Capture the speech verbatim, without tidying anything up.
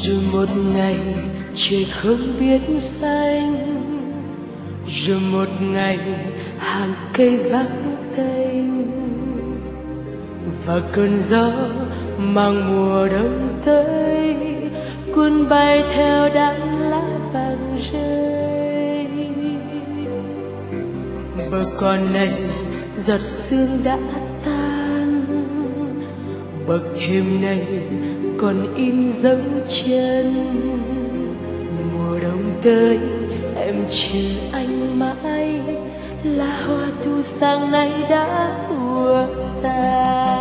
rồi một ngày trời không biết xanh, rồi một ngày hàng cây vắng tênh, và cơn gió mang mùa đông tới cuốn bay theo đám lá vàng rơi. Bờ cỏ này giọt sương đã tan, bậc thềm này còn in dấu chân. Mùa đông tới em chờ anh mãi, lá hoa thu sang nay đã úa tàn.